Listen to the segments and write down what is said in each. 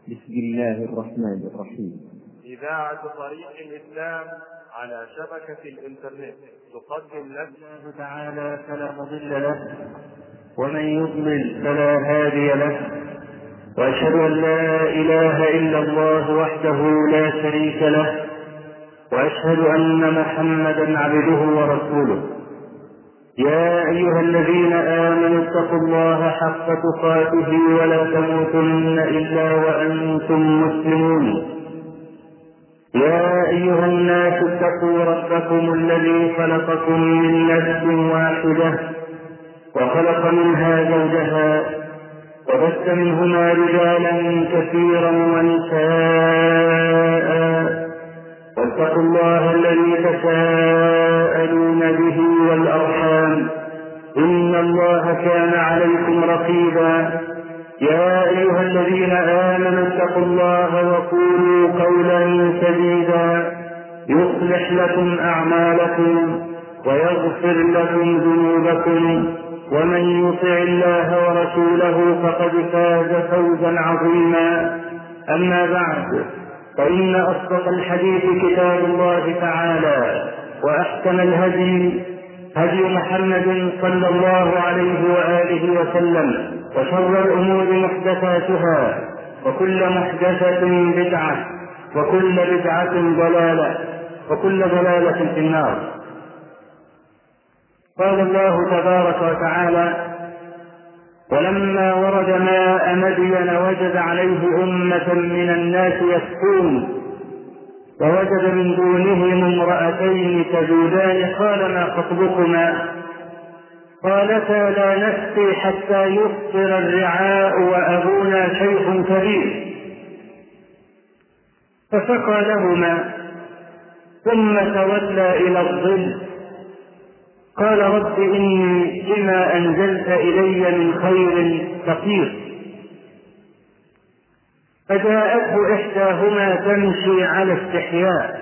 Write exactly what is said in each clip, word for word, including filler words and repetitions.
بسم الله الرحمن الرحيم. إذاعة طريق الإسلام على شبكة الإنترنت تقدم لك تعالى فلا مضل له ومن يضلل فلا هادي له، وأشهد أن لا إله إلا الله وحده لا شريك له، وأشهد أن محمدا عبده ورسوله. يا أيها الذين آمنوا اتقوا الله حق تقاته ولا تموتن إلا وأنتم مسلمون. يا أيها الناس اتقوا ربكم الذي خلقكم من نفس واحدة وخلق منها زوجها وبث منهما رجالا كثيرا ونساء، واتقوا الله الذي تساءلون به والأرحام إن الله كان عليكم رقيبا. يا أيها الذين آمنوا اتقوا الله وقولوا قولا سديدا يصلح لكم أعمالكم ويغفر لكم ذنوبكم، ومن يطع الله ورسوله فقد فاز فوزا عظيما. أما بعد، فإن أصدق الحديث كتاب الله تعالى، وأحسن الهدي هدي محمد صلى الله عليه وآله وسلم، وشر الأمور محدثاتها، وكل محدثة بدعة، وكل بدعة ضلالة، وكل ضلالة في النار. قال الله تبارك وتعالى: ولما ورد ماء مدين وجد عليه أمة من الناس يسقون، ووجد من دونهم امرأتين تذودان قال ما خطبكما؟ قالتا لا نسقي حتى يصدر الرعاء وأبونا شيخ كبير. فسقى لهما ثم تولى إلى الظل قال رب إني لما أنزلت إلي من خير فقير. فجاءته إحداهما تمشي على استحياء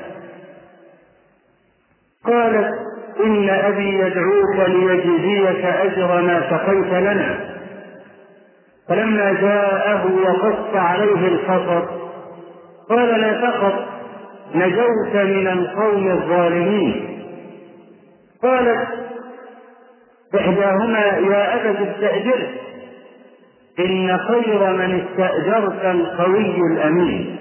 قالت إن أبي يدعوك ليجزيك أجر ما سقيت لنا. فلما جاءه وقص عليه القصص قال لا تخف نجوت من القوم الظالمين. قالت إحداهما يا أبت استأجره إن خير من استأجرت القوي الأمين.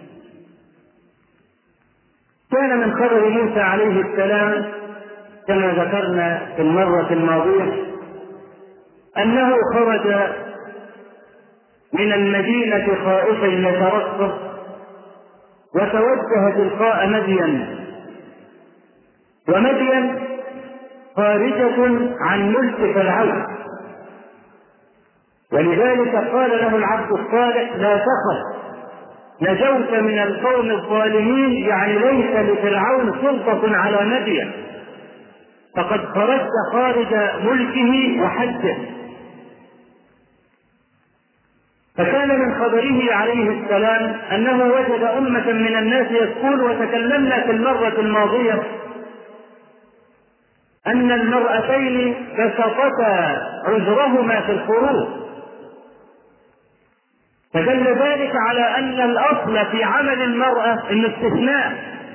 كان من خبر موسى عليه السلام كما ذكرنا في المرة الماضية أنه خرج من المدينة خائفا يترقب وتوجه تلقاء مدين، ومدين خارجة عن ملك فرعون، ولذلك قال له العبد الصالح لا تخف نجوت من القوم الظالمين، يعني ليس لفرعون سلطة على مدين، فقد خرجت خارج ملكه وحده. فكان من خبره عليه السلام أنه وجد أمة من الناس يسقون، وتكلمنا في المرة الماضية أن المرأتين بسطتا عذرهما في الخروج، فدل ذلك على أن الأصل في عمل المرأة الاستثناء،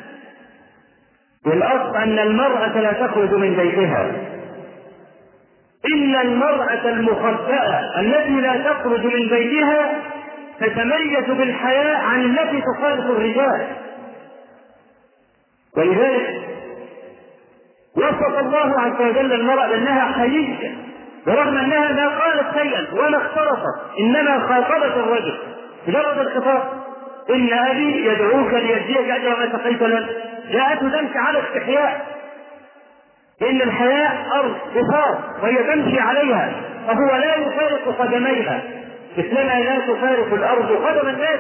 والأصل أن المرأة لا تخرج من بيتها إلا المرأة المخبأة التي لا تخرج من بيتها تتميز بالحياء عن التي تخالط الرجال. ولذلك وصف الله عز وجل المرأة بأنها حيية، ورغم أنها ما قالت شيئا ولا اخترطت، إنما خاطبت الرجل مجرد الخطاب إن أبي يدعوك ليجزيك أجر ما سقيت لنا. جاءته تمشي على استحياء، إن الحياء أرض بساط وهي تمشي عليها، فهو لا يفارق قدميها مثلما لا تفارق الأرض قدم الناس.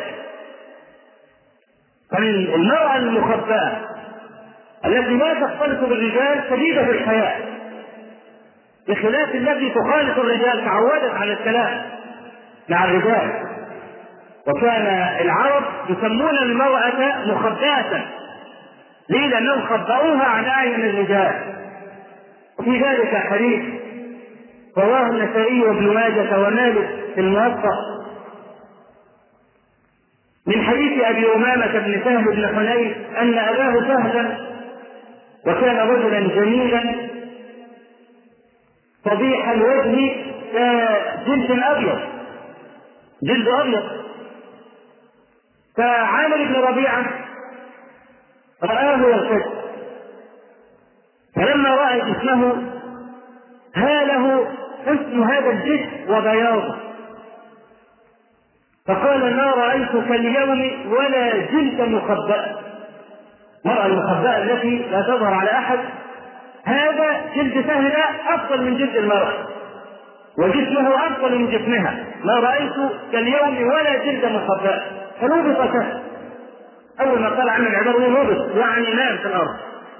فالمرأة المخبأة التي لا تختلط بالرجال شديدة الحياء، بخلاف التي تخالط الرجال تعودت على الكلام مع الرجال. وكان العرب يسمون المرأة مخبأة، ليه؟ لأنهم خبأوها عن أعين الرجال. وفي ذلك حديث رواه النسائي وابن ماجه ومالك في الموطأ من حديث أبي أمامة بن سهل بن حنيف أن أباه سهلا وكان رجلا جميلا فضيح الوجه كجلد أبيض، جلد أبيض. فعامر بن ربيعة رآه يرتد، فلما رأى جسمه هاله حسن هذا الجسم وبياضه، فقال: ما رأيتك اليوم ولا جلد مخبأ. المرأة المخبأة التي لا تظهر على أحد، هذا جلد سهل أفضل من جلد المرأة، وجسمه أفضل من جسمها. ما رأيت كاليوم ولا جلد مخبأ. فنوبط سهل، أول ما قال عنه العبارة نوبط يعني نام في الأرض.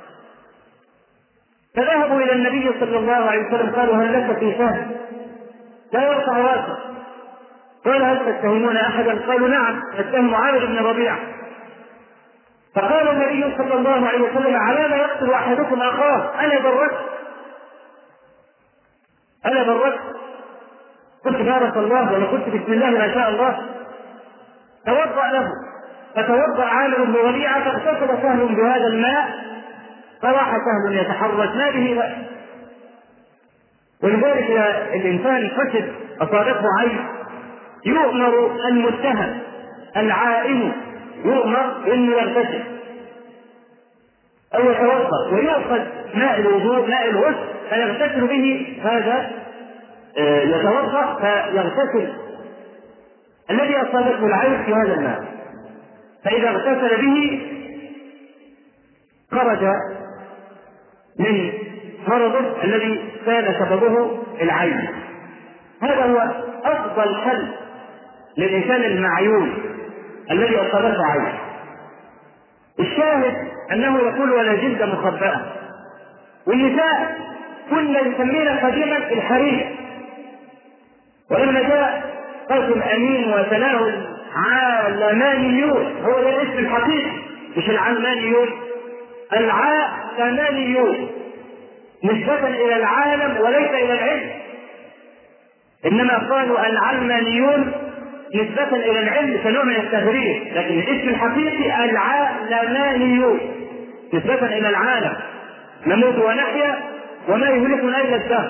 فذهبوا إلى النبي صلى الله عليه وسلم قالوا: هل لك في سهل؟ لا يرفع رأسه. قال: هل تتهمون أحدا؟ قالوا: نعم نتهم عامر بن ربيعة. فقال النبي صلى الله عليه وسلم: على ما يقتل أحدكم أخاه؟ أنا بررت أنا بررت قلت بارك الله، ولا قلت بسم الله ما شاء الله. توضأ له، فتوضأ عامر بن ربيعة فاغتسل سهل بهذا الماء، فراح سهل يتحرك ما به بأس. ولذلك الإنسان فسد أصابته عين يؤمر المتهم العائم يؤمر انه يغتسل او يتوضا، ويؤخذ ماء الوضوء ماء الغسل فيغتسل به. هذا يتوضا فيغتسل الذي اصابته العين في هذا الماء، فاذا اغتسل به خرج من مرضه الذي كان سببه العين. هذا هو افضل حل للإنسان المعيون الذي أصابته عين. الشاهد أنه يقول: ولا جلد مخبأة. والنساء كنا يسمين قديما الحرير، ولما جاء قاسم أمين وثناه العالمانيون، هو ده الاسم الحقيقي مش العلمانيون، العالمانيون نسبة إلى العالم وليس إلى العلم، إنما قالوا العلمانيون نسبة إلى العلم كنوع من التغرير، لكن الاسم الحقيقي العالمانيون نسبة إلى العالم، نموت ونحيا وما يهلكنا إلا الدهر.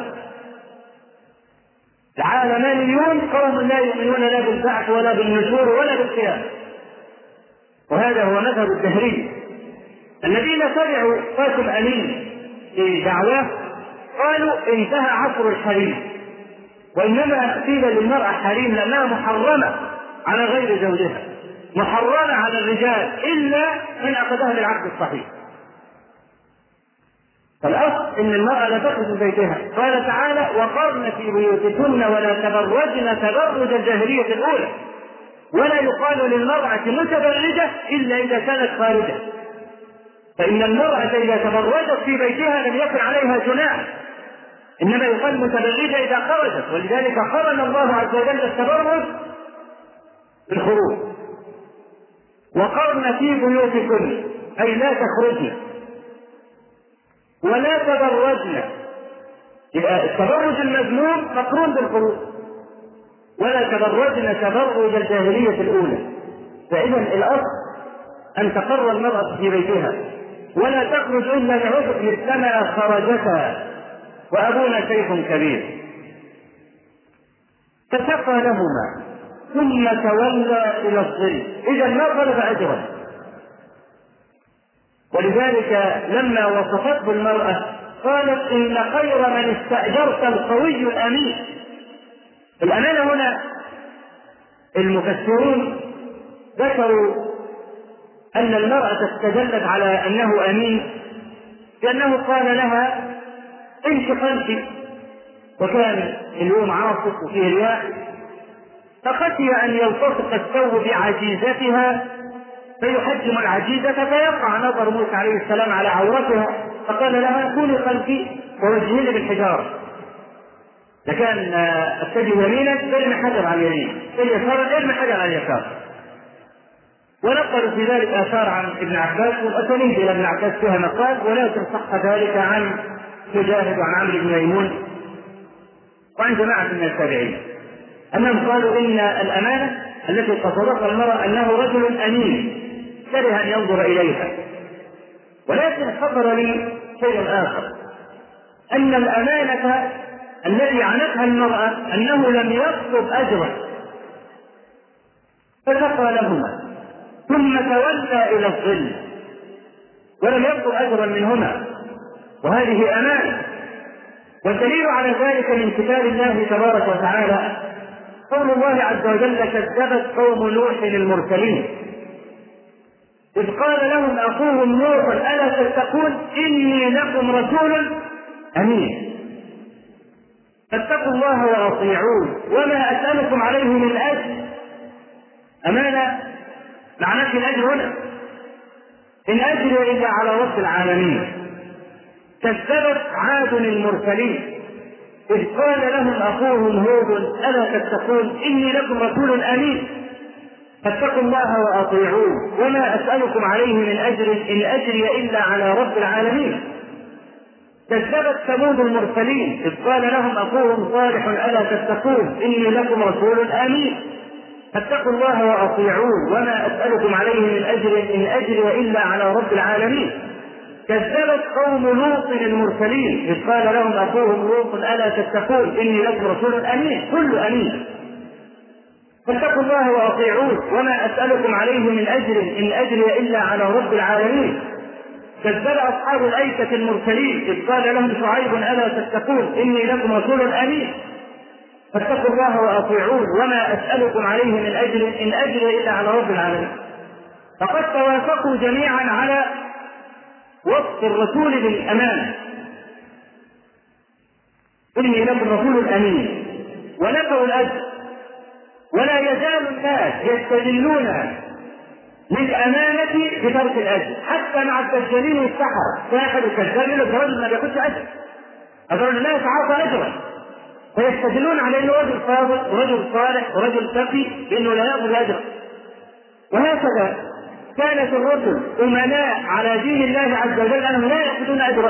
العالمانيون قوم لا يؤمنون لا بالبعث ولا بالنشور ولا بالقيامة، وهذا هو مذهب الدهري. الذين تبعوا قاسم أمين في دعواه قالوا: انتهى عصر الحريم، وإنما قيل للمرأة حريم لأنها محرمة على غير زوجها، محرمة على الرجال إلا من أخذها بالعقد الصحيح. فالأصل إن المرأة لا تخرج من بيتها. قال تعالى: وقرن في بيوتكن ولا تبرجن تبرج الجاهلية الأولى. ولا يقال للمرأة متبرجة إلا إذا كانت خارجة، فإن المرأة إذا تبرجت في بيتها لم يكن عليها جناح، إنما يقال متبرجة إذا خرجت. ولذلك قرن الله عز وجل التبرج بالخروج. وقرن في بيوتكن أي لا تخرجن ولا تبرجن، يبقى التبرج المذموم مقرون بالخروج. ولا تبرجن تبرج الجاهلية الأولى. فإذا الأصل أن تقر المرأة في بيتها ولا تخرج إلا لعذر مثلما خرجتا، وأبونا شيخ كبير. فسقى لهما ثم تولى إلى الظل، إذا ما طلب أجرا. ولذلك لما وصفته المرأة قالت: إن خير من استأجرت القوي الأمين. الأمانة هنا المفسرون ذكروا أن المرأة استدلت على أنه أمين لأنه قال لها: امشي خلفي، وكان اليوم عاصف وفيه رياح، فخشي أن يلتصق الثوب بعجيزتها فيحجم العجيزة فيقع نظر موسى عليه السلام على عورتها، فقال لها: كوني خلفي ووجهيني بالحجارة. لكان اتجه يمينا ارمي حجر على اليمين، اتجه يسارا ارمي حجر على اليسار. ونقلوا في ذلك آثار عن ابن عباس، والأسانيد إلى ابن عباس فيها مقال، ولكن صح ذلك عن مجاهد وعن عمرو بن ميمون وعن جماعة من التابعين أنهم قالوا إن الأمانة التي قصدتها المرأة أنه رجل أمين كره أن ينظر إليها. ولكن خطر لي شيء آخر، أن الأمانة الذي عنتها المرأة أنه لم يطلب أجرا فسقى لهما ثم تولى إلى الظل ولم يطلب أجرا منهما، وهذه أمانة. والدليل على ذلك من كتاب الله تبارك وتعالى قول الله عز وجل: كذبت قوم نوح المرسلين إذ قال لهم أخوهم نوح ألا تتقون إني لكم رسول أمين فاتقوا الله وأطيعون وما أسألكم عليه من أجر. أمانة معناه الأجر هنا، إن أجري إلا على رب العالمين. كذبت عاد المرسلين إذ قال لهم أخوهم هود ألا تتقون إني لكم رسول أمين فاتقوا الله وأطيعون وما أسألكم عليه من أجر إن أجري إلا على رب العالمين. كذبت ثمود المرسلين إذ قال لهم أخوهم صالح ألا تتقون إني لكم رسول أمين فاتقوا الله وأطيعون وما أسألكم عليه من أجر إن أجري إلا على رب العالمين. كذبت قوم لوط المرسلين إذ قال لهم أخوهم لوط ألا تتقون إني لكم رسول أمين كل أمين فاتقوا الله وأطيعون وما أسألكم عليه من أجر إن أجري إلا على رب العالمين. كذب أصحاب الأيكة المرسلين إذ قال لهم شعيب ألا تتقون إني لكم رسول أمين فاتقوا الله وأطيعون وما أسألكم عليه من أجر إن أجري إلا على رب العالمين. فقد توافقوا جميعا على وصف الرسول بالأمانة إني لكم رسول أمين ونفوا الأجر. ولا يزال الناس يستدلون للأمانة بترك الأجر حتى مع الدجالين والسحرة. واحد الدجال يقول الرجل ما بياخدش أجر، الرجل لا يتعاطى أجرا، فيستدلون على أنه رجل فاضل ورجل صالح ورجل تقي بأنه لا يأخذ أجرا. وهكذا كانت الرسل أمناء على دين الله عز وجل أنهم لا يأخذون أجرا.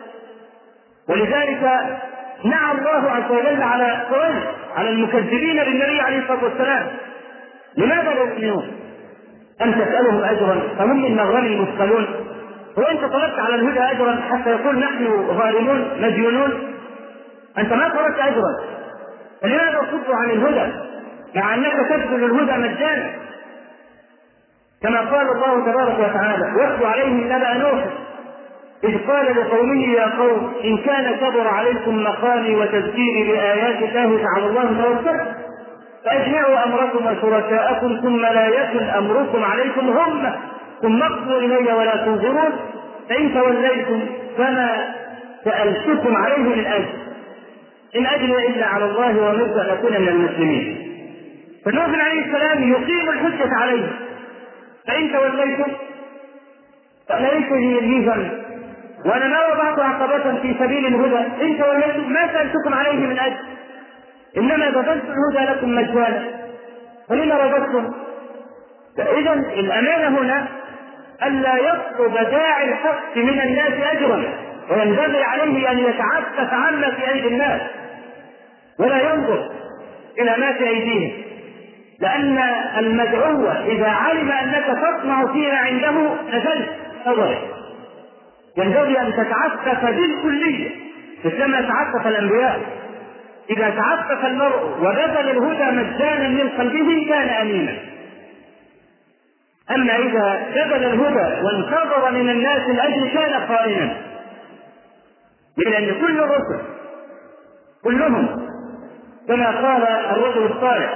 ولذلك نعى الله عز وجل على قريش على المكذبين بالنبي عليه الصلاة والسلام لماذا لا يؤمنون؟ أن تسألهم أجرا فهم من مغرم مثقلون. وأنت طلبت على الهدى أجرا حتى يقول نحن ظالمون مديونون؟ أنت ما طلبت أجرا، فلماذا تصد عن الهدى مع أنك تبذل الهدى مجانا؟ كما قال الله تبارك وتعالى: واتل عليهم نبأ نوح إذ قال لقومه يا قوم إن كان كبر عليكم مقامي وتذكيري بآيات الله فعلى الله توكلت فأجمعوا أمركم وشركاءكم ثم لا يكن أمركم عليكم غمة ثم اقضوا إلي ولا تنظرون فإن توليتم فما سألتكم عليه من أجر إن أجري إلا على الله وأمرت أن أكون من المسلمين. فنوح عليه السلام يقيم الحجة عليه فإن توليتم فليس لي ذنب وأنا ما وضعت عقبة في سبيل الهدى إن توليتم ما سألتكم عليه من أجر إنما بذلت الهدى لكم مجانا فلما رضتم. فإذا الأمانة هنا ألا يطلب داعي الحق من الناس أجرا وينبغي عليه أن يتعفف عما في أيدي الناس ولا ينظر إلى ما في أيديهم، لأن المدعو إذا علم أنك تطمع فيما عنده نزلت نظره. ينبغي أن تتعفف بالكلية مثلما تعفف الأنبياء. إذا تعفف المرء وبذل الهدى مجانا من قلبه كان أمينا. أما إذا بذل الهدى وانتظر من الناس الأجر كان خائنا. لأن كل الرسل كلهم كما قال الرجل الصالح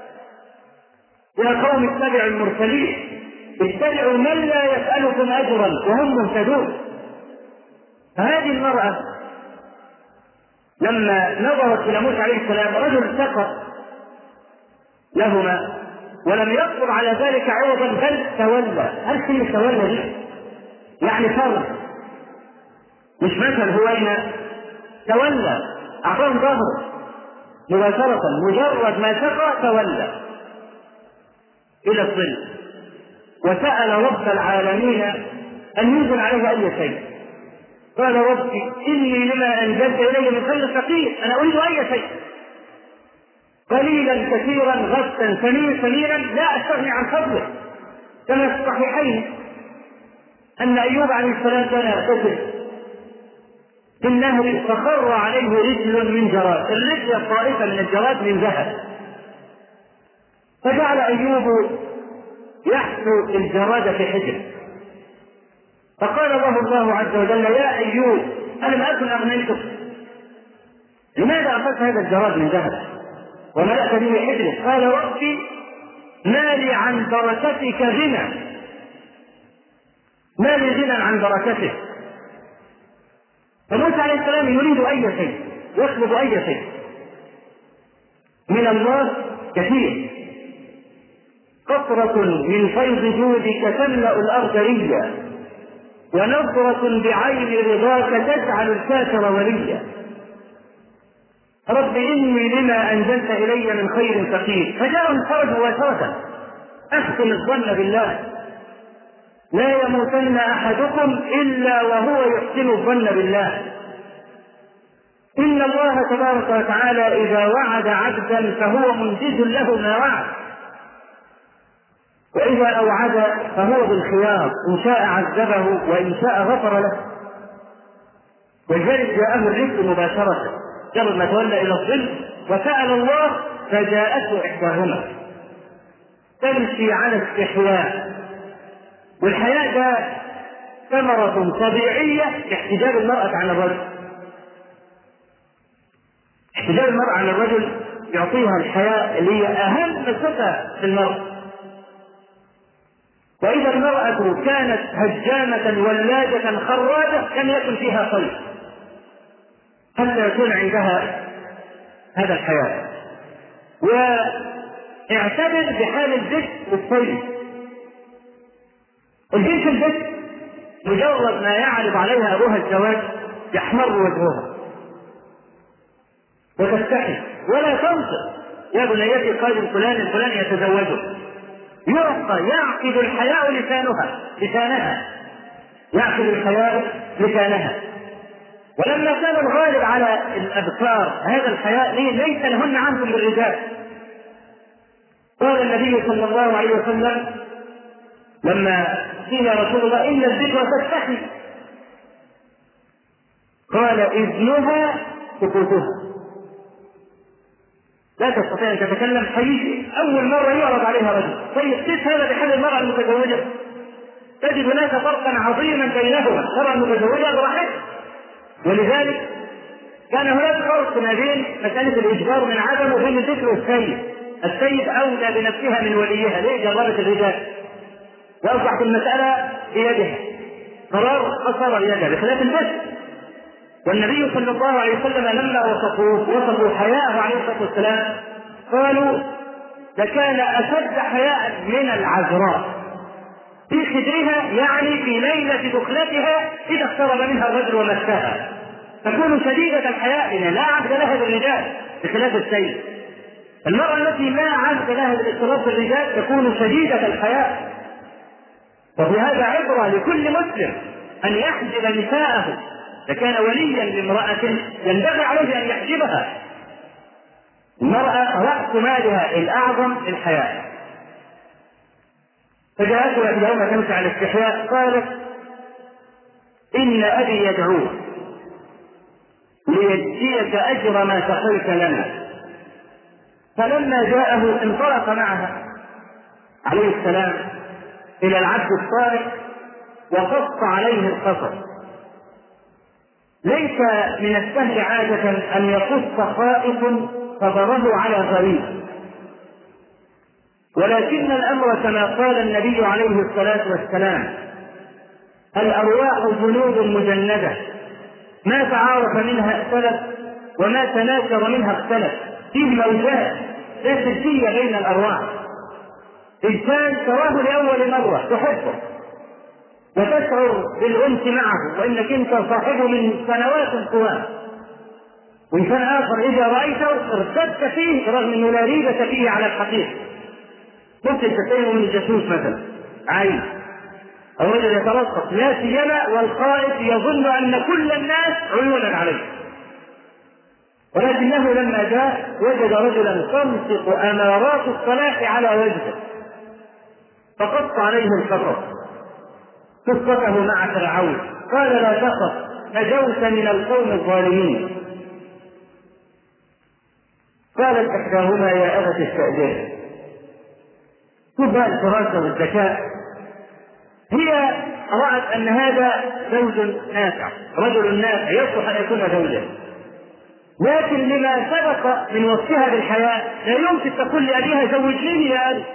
يا قوم اتبعوا المرسلين اتبعوا من لا يسألكم أجرا وهم مهتدون. فهذه المرأة لما نظرت إلى موسى عليه السلام رجل سقط لهما ولم يطلب على ذلك عوضا بل تولى. هل كلمة تولى دي يعني فرض مش مثل هوينا؟ تولى أعطاهم ظهره مباشرة مجرد ما سقى تولى إلى الظل وسأل رب العالمين أن ينزل عليه أي شيء. قال ربي إني لما أنزلت إلي من خير فقير أنا أريد أي شيء. قليلا كثيرا غثا سمينا لا أستغني عن فضله. كما في الصحيحين أن أيوب عليه السلام كان يغتسل في النهر فخر عليه رجل من جراد، الرجل الطائفة من الجراد من ذهب، فجعل أيوب يحثو الجراد في حجره، فقال له الله عز وجل: يا أيوب ألم أكن أغنيتك؟ لماذا أخذت هذا الجراد من ذهب وملأت به حجره؟ قال: ربي ما لي عن بركتك غنى، ما لي غنى عن بركتك. فموسى عليه السلام يريد أي شيء، يطلب أي شيء من الله كثير. قطرة من فيض جودك تملأ الأرض ريا، ونظرة بعين رضاك تجعل الكافر وليا. رب إني لما أنزلت إلي من خير فقير. فجاء الفرج مباشرة: أحسن الظن بالله، لا يموتن أحدكم إلا وهو يحسن الظن بالله. إن الله تبارك وتعالى إذا وعد عبدا فهو منجز له ما وعد، وإذا أوعد فهو بالخيار، إن شاء عذبه وإن شاء غفر له. ولذلك جاءه الرزق مباشرة قبل ما تولى إلى الظل وسأل الله، فجاءته إحداهما تمشي على استحياء. والحياء ده ثمرة طبيعية لاحتجاب المرأة عن الرجل. احتجاب المرأة عن الرجل يعطيها الحياء اللي هي أهم صفة في المرأة. وإذا المرأة كانت هجامة ولاجة خراجة لم يكن فيها خير حتى يكون عندها هذا الحياء. واعتبر بحال الذكر والطيب. البنت البكر مجرد ما يعرض عليها أبوها الزواج يحمر وجهها وتستحي ولا تنصر: يا بنيتي قال فلان الفلان يتزوجه. يعقد يعقد الحياء لسانها لسانها يعقد الحياء لسانها. ولما كان الغالب على الأبكار هذا الحياء ليس لهن عنكم بالرجال. قال النبي صلى الله عليه وسلم لما قيل يا رسول الله إن الذكر تستحي، قال: إذنها سكوتها، لا تستطيع أن تتكلم. حقيقي أول مرة يعرض عليها رجل. طيب كيف هذا بحال المرأة المتزوجة؟ تجد هناك فرقا عظيما بينهما. المرأة المتزوجة براحتها، ولذلك كان هناك فرق ما بين مسألة الإجبار من عدم وبين الذكر والسيد. السيد أولى بنفسها من وليها، ليه جربت الرجال وأصبحت المسألة بيدها، قرار قصر بيدها بخلاف البشر. والنبي صلى الله عليه وسلم لما وصفوه وصفوا حياءه عليه الصلاة والسلام قالوا: لكان أشد حياء من العذراء في خدرها، يعني في ليلة دخلتها إذا اقترب منها الرجل ومسها، تكون شديدة الحياء لأن لا عهد لها بالرجال بخلاف السيد. المرأة التي لا عهد لها بالاختلاط بالرجال تكون شديدة الحياء. وفي هذا عبرة لكل مسلم أن يحجب نساءه. لكان وليا لامرأة ينبغي عليه أن يحجبها. المرأة رأس مالها الأعظم الحياء. فجاءته إحداهما تمشي على الاستحياء قالت: إن أبي يدعوك ليجزيك أجر ما سقيت لنا. فلما جاءه انطلق معها عليه السلام إلى العبد الصالح وقص عليه القصص. ليس من السهل عادة أن يقص خائف خبره على غريب، ولكن الأمر كما قال النبي عليه الصلاة والسلام: الأرواح جنود مجندة، ما تعارف منها اختلف وما تناكر منها اختلف. فيه موجات لا سلسية بين الأرواح. إنسان تراه لأول مرة تحبه وتشعر بالأنس معه وإنك أنت صاحبه من سنوات طوال، وإنسان آخر إذا رأيته ارتدت فيه رغم أنه لا ريبة فيه على الحقيقة. ممكن تتهم من الجاسوس مثلا عين أو رجل يترقص، لا سيما والخائف يظن أن كل الناس عيونا عليه. ولكنه لما جاء وجد رجلا تنطق امارات الصلاح على وجهه فقص عليه القصص قصته مع فرعون، قال لا تخف نجوت من القوم الظالمين. قالت احداهما يا ابت استاجره. شوف بقى الفراسه والذكاء، هي رأت أن هذا زوج نافع رجل نافع يصلح أن يكون زوجا، لكن لما سبق من وصفها بالحياة لا يمكن تقول لأبيها زوجيني يا أبي،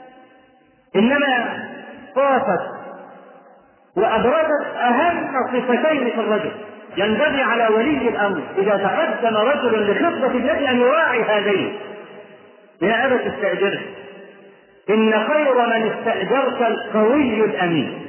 إنما طافت وأبرزت أهم صفتين في الرجل ينبغي على ولي الأمر إذا تقدم رجل لخطبة ابنته أن يراعي هذين. يا أبت استأجره إن خير من استأجرت القوي الأمين.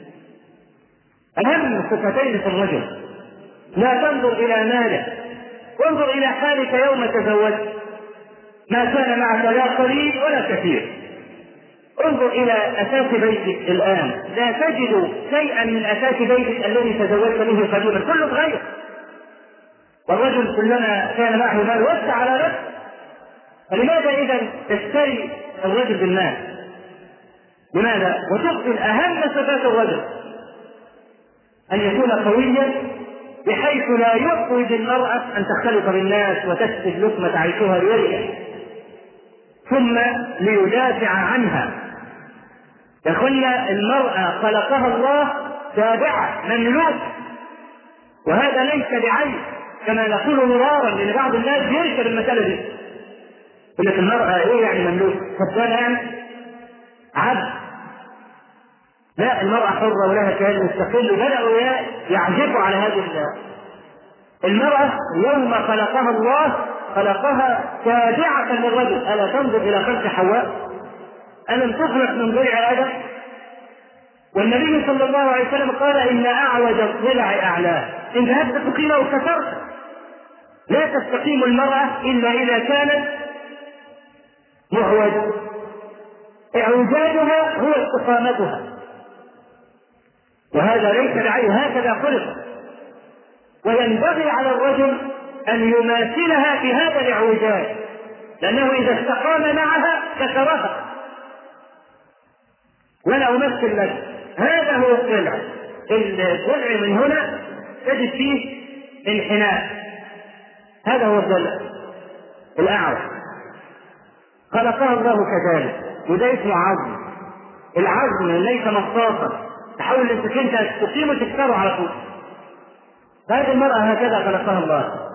أهم صفتين في الرجل، لا تنظر إلى ماله، وانظر إلى حالك يوم تزوجت، ما كان معك لا قليل ولا كثير. انظر إلى أساس بيتك الآن، لا تجد شيئا من أساس بيتك الذي تزوجت به قديما، كله تغير. والرجل كلما كان معه مال وسع على نفسه، فلماذا إذا تشتري الرجل بالمال؟ لماذا؟ وتبطل أهم صفات الرجل أن يكون قويا بحيث لا يحوج المرأة أن تختلط بالناس وتسفك لقمة عيشها بيدها ثم ليدافع عنها. يقول المرأة خلقها الله تابعة مملوكة، وهذا ليس بعيب كما نقول مرارا، لأن بعض الناس ينكر المسألة دي، يقول لك المرأة إيه يعني مملوكة؟ خدامة يعني عبد؟ لا، المرأة حرة ولها كيان مستقل. بدأوا يعزفوا على هذه المرأة. يوم خلقها الله خلقها تابعة للرجل. ألا تنظر إلى خلق حواء؟ ألم تخلق من ضلع آدم؟ والنبي صلى الله عليه وسلم قال إن أعوج الضلع أعلاه، إن ذهبت تقيمه وكسرت. لا تستقيم المرأة إلا إذا كانت معوج، إعوجاجها هو استقامتها، وهذا ليس بعيب، هكذا خلق. وينبغي على الرجل أن يماثلها في هذا الإعوجاج، لأنه إذا استقام معها كسرها. ولا أمثل لك، هذا هو الضلع. الضلع من هنا تجد فيه انحناء، هذا هو الضلع الأعوج. خلقها الله كذلك، وده اسمه عظم. العظم ليس مصاصا تحاول انت كنت تقيم وتكسره على طول. هذه المرأة هكذا خلقها الله.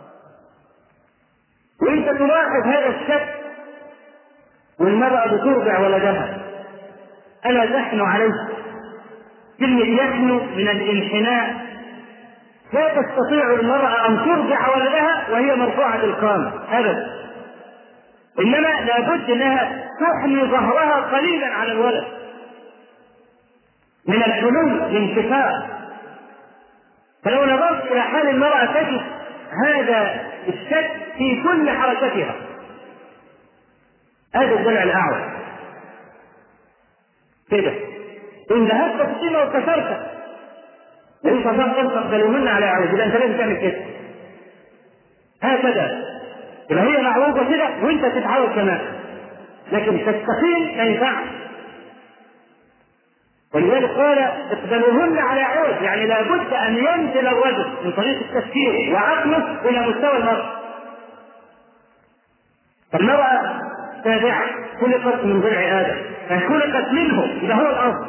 وانت تلاحظ هذا الشك، والمرأة بترضع ولدها، ألا تحن عليه؟ كلمة يحن من الانحناء. لا تستطيع المرأة أن ترضع ولدها وهي مرفوعة القامة أبدا، إنما لابد أنها تحني ظهرها قليلا على الولد من الحلول الانتفاع. فلو نظرت إلى حال المرأة تجد هذا الشك في كل حركتها. هذا الضلع الأعوج كده. إن ذهبت تقيمه وكسرته ليس فقط تقبلهن على عوج، إذا أنت لازم تعمل كده هكذا. يبقى هي معوجة كده وأنت تتعوج كمان، لكن تستقيم ما ينفعش. ولذلك قال اقبلوهن على عوج، يعني لابد أن ينزل الرجل من طريق التفكير وعقله إلى مستوى المرأة. فالمرأة تابعة، خلقت من ضلع آدم، فخلقت منه، إذا هو الأصل،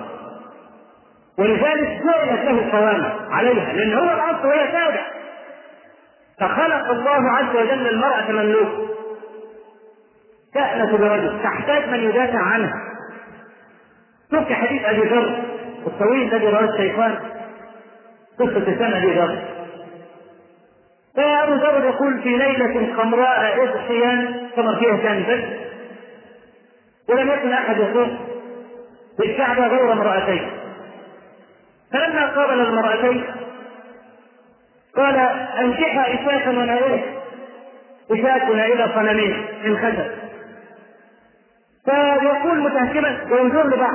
ولذلك جعلت له قوامة عليها، لأن هو الأصل وهي تابع. فخلق الله عز وجل المرأة مملوكة تأنس برجل، تحتاج من يدافع عنها. شوف حديث أبي ذر الطويل الذي رواه الشيخان، قصة سنة أبي ذر. فأبو ذر يقول في ليلة خمراء إضحيان ثمر فيها كنز، ولم يكن أحد يطوف بالكعبة غير امرأتين. فلما قابل المرأتين قال أنكحا إشاكا ونائلة، إشاك ونائلة صنمين من خشب. فيقول متهكما وينظر لبعض.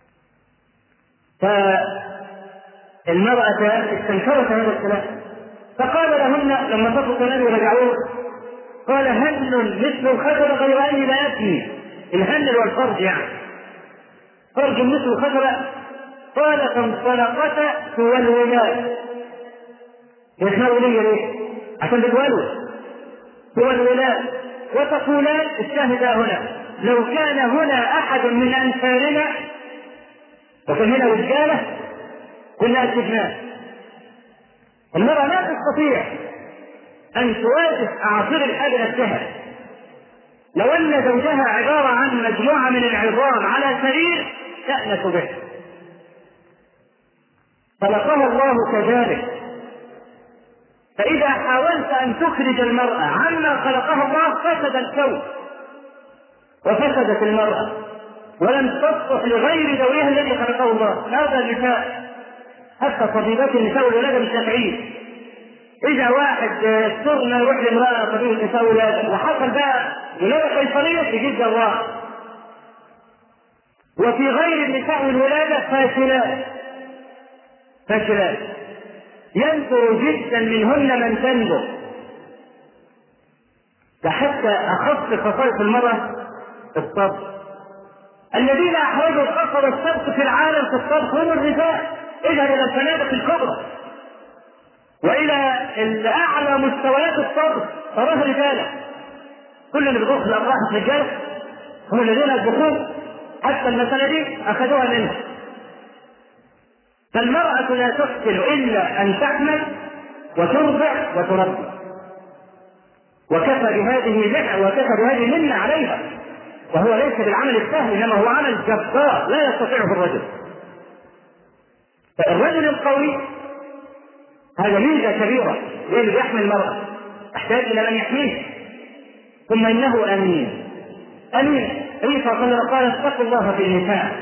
فالمرأة استنكرت هذا الكلام، فقال لهن لما صفوا النبي ورجعوه قال هن مثل الخشب غير اني لا ابني. الهن والفرج يعني فرج مثل الخشب. قال فانطلقتا تولولان. يسمعوا لي ليه؟ عشان تتولوا تولولان وتقولان الشاهد هنا لو كان هنا احد من انفارنا وكان هنا رجاله كنا اكتفناه. المرأة لا تستطيع ان تواجه اعاصير الحاجة نفسها. لو ان زوجها عبارة عن مجموعة من العظام على سرير تأنس به. خلقها الله كذلك. فإذا حاولت أن تخرج المرأة عما خلقها الله فسد الكون وفسدت المرأة ولم تصلح لغير ذويها الذي خلقه الله. هذا النساء حتى طبيبات النساء والولادة بالشافعيين إذا واحد صرنا يروح لامرأة طبيب النساء والولادة وحصل بقى ولادة قيصرية تجيب جراح. وفي غير النساء والولادة فاشلات فاشلات ينظر جدا منهن من تنظر. فحتى أخص خصائص المرأة الطبخ. الذين أحرجوا القصر والسبق في العالم في الطبخ هم الرجال. اذهب إلى الفنادق الكبرى وإلى أعلى مستويات الطبخ تراه رجالا. كل اللي بيطبخ الأرواح الرجال هم الذين يطبخون. حتى المسألة دي أخذوها منها. فالمرأة لا تحسن إلا أن تحمل وترضع وتربي. وكفى بهذه منة وكفى بهذه منة عليها. وهو ليس بالعمل السهل إنما هو عمل جبار لا يستطيعه الرجل. فالرجل القوي هذا ميزة كبيرة اللي يحمل المرأة تحتاج إلى من يحميه. ثم إنه أمين أمين. عيسى قال اتقوا الله في النساء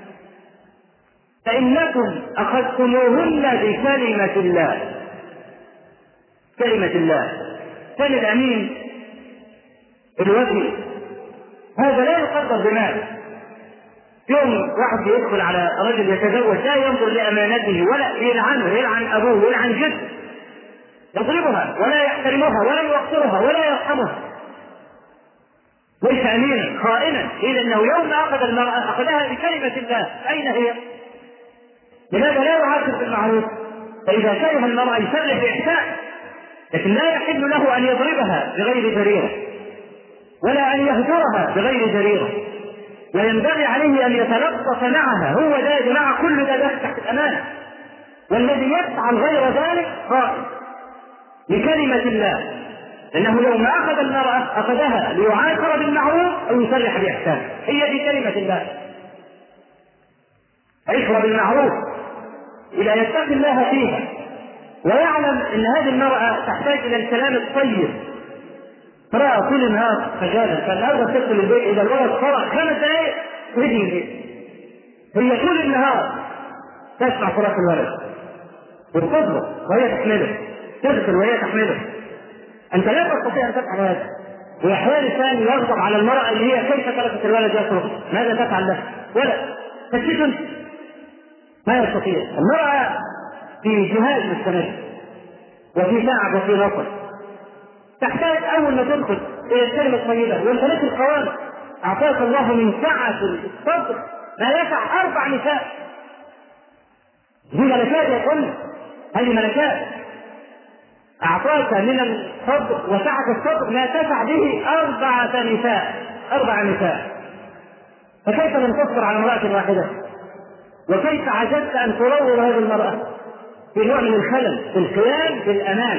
فإنكم أخذتموهن بكلمة الله. كلمة الله. كان الأمين الوفي هذا لا يقدر بمال. يوم واحد يدخل على رجل يتزوج لا ينظر لأمانته ولا يلعنه يلعن أبوه ويلعن جده يضربها ولا يحترمها ولا يوقرها ولا يرحمها. ليس أمينا خائنا. إذا أنه يوم أخذ المرأة أخذها بكلمة الله. أين هي؟ لماذا لا يعاقب بالمعروف؟ فإذا كره المرأة يسرح بإحسان لكن لا يحل له أن يضربها بغير جريرة ولا أن يهجرها بغير جريرة. وينبغي عليه أن يتلطف معها. هو ده يا جماعة كل ده داخل تحت الأمانة. والذي يفعل غير ذلك خائن بكلمة الله. لأنه يوم أخذ المرأة أخذها ليعاشر بالمعروف أو يسرح بإحسان. هي دي كلمة الله. عشرة بالمعروف إذا يتقي الله فيها ويعلم أن هذه المرأة تحتاج إلى الكلام الطيب. امرأة كل النهار خجالة فالأرض تدخل البيت إذا الولد صرخ خمس دقائق تهدي البيت. هي كل النهار تسمع صراخ الولد وتصبر وهي تحمله تدخل وهي تحمله. أنت لا تستطيع أن تفعل هذا. وأحيانا الإنسان يغضب على المرأة اللي هي كيف تركت الولد يصرخ ماذا تفعل له؟ ولا تكتشف ما يستطيع. المرأة في جهاز مستمر وفي تعب وفي نصر. تحتاج أول ما تدخل إلى الكلمة الطيبة وامتلك القوام. أعطاك الله من سعة الصدر ما يسع أربع نساء. دي ملكات يا كل هذه ملكات. أعطاك من الصدر وسعة الصدر ما تسع به أربعة نساء أربع نساء. فكيف لم تصبر على امرأة واحدة؟ وكيف عجزت أن تروض هذه المرأة في نوع من الخلل في القيام بالأمان؟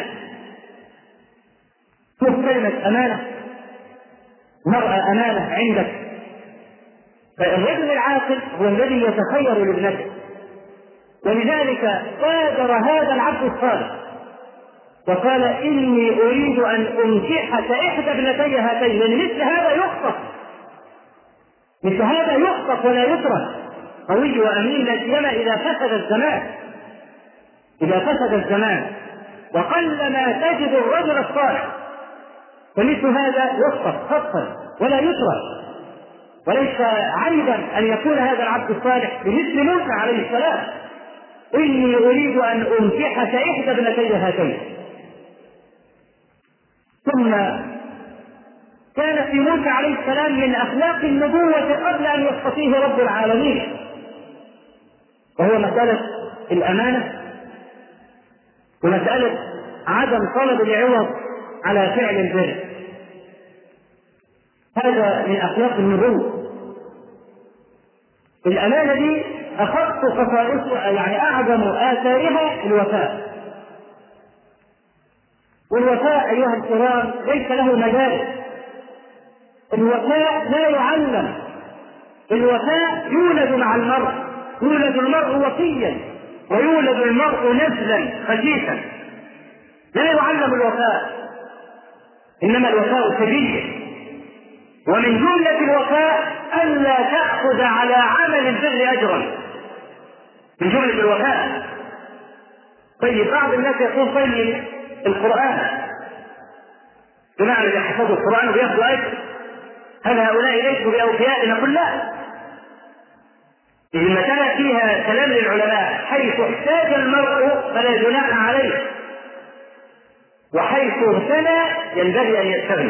شوف كلمة أمانة. مرأة أمانة عندك. فالرجل العاقل هو الذي يتخير لابنته. ولذلك بادر هذا العبد الصالح وقال إني أريد أن أنكحك إحدى ابنتي هاتين. لأن مثل هذا يخطف مثل هذا يخطف ولا يترك. قوي وأمين لا سيما إذا فسد الزمان. إذا فسد الزمان وقلما تجد الرجل الصالح فمثل هذا يخطف خطفا ولا يترك. وليس عيبا أن يكون هذا العبد الصالح بمثل موسى عليه السلام إني أريد أن أنكحك إحدى ابنتي هاتين. ثم كان في موسى عليه السلام من أخلاق النبوة قبل أن يصطفيه رب العالمين، وهو مسألة الأمانة ومسألة عدم طلب العوض على فعل البر. هذا من أخلاق النبوة. الأمانة دي أخص خصائصها، يعني أعظم آثارها الوفاء. والوفاء أيها الكرام ليس له مدارس. الوفاء لا يعلم، الوفاء يولد مع المرء، يولد المرء وفيا ويولد المرء نزلا خفيفا، لا يعلم الوفاء، إنما الوفاء سجية. ومن جملة الوفاء ألا تأخذ على عمل البر أجرا، من جملة الوفاء. طيب بعض الناس يقول طيب القرآن بمعنى إذا حفظوا القرآن ويأخذوا أجر، هل هؤلاء ليسوا بأوفياء؟ نقول لا. المسألة فيها كلام للعلماء، حيث احتاج المرء فلا جناح عليه، وحيث اغتنى ينبغي أن يستغنى.